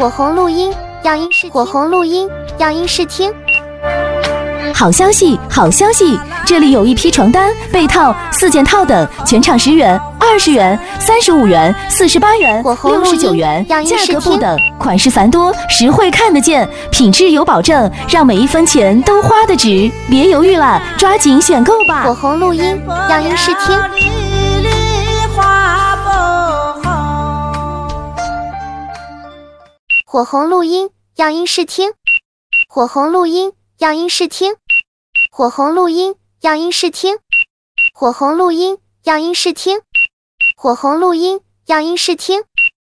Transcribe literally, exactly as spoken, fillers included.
火红录音，样音试火红录音，样音试听。 好消息，好消息！这里有一批床单、被套、四件套等，全场十元、二十元、三十五元、四十八元、六十九元，价格不等，款式繁多，实惠看得见，品质有保证，让每一分钱都花得值。别犹豫了，抓紧选购吧！ 火红录音，样音试听。火红录音，样音试听。火红录音，样音试听。火红录音，样音试听。火红录音，样音试听。火红录音，样音试听。